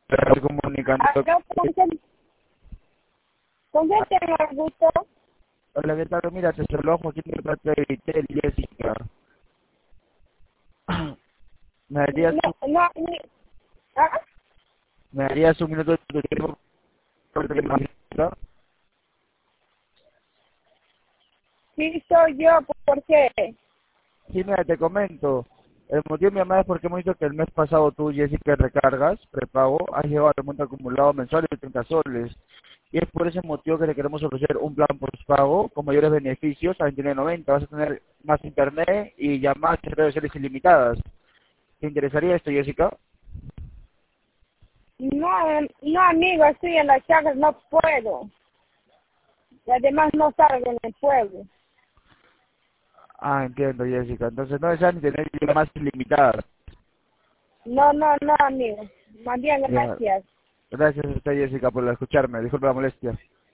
Estoy comunicando. Acá, ¿con qué tengo el gusto? Hola, ¿qué tal? Mira, te saludo Joaquín de parte de Vitel, Jessica. ¿Me darías, No, no, ¿ah? ¿Me darías un minuto de tu tiempo? Sí, soy yo, ¿por qué? Sí, mira, te comento. El motivo de mi llamada es porque hemos visto que el mes pasado tú, Jessica, recargas, prepago, has llevado el monto acumulado mensual de 30 soles. Y es por ese motivo que le queremos ofrecer un plan postpago con mayores beneficios a 29.90. Vas a tener más internet y llamadas y redes sociales ilimitadas. ¿Te interesaría esto, Jessica? No, no, amigo, estoy en la chaga, no puedo. Y además no salgo en el pueblo. Ah, entiendo, Jessica. Entonces no desean tener llamadas ilimitadas. No, no, no, amigo. Más bien, Ya. gracias. Gracias a usted, Jessica, por escucharme. Disculpe la molestia.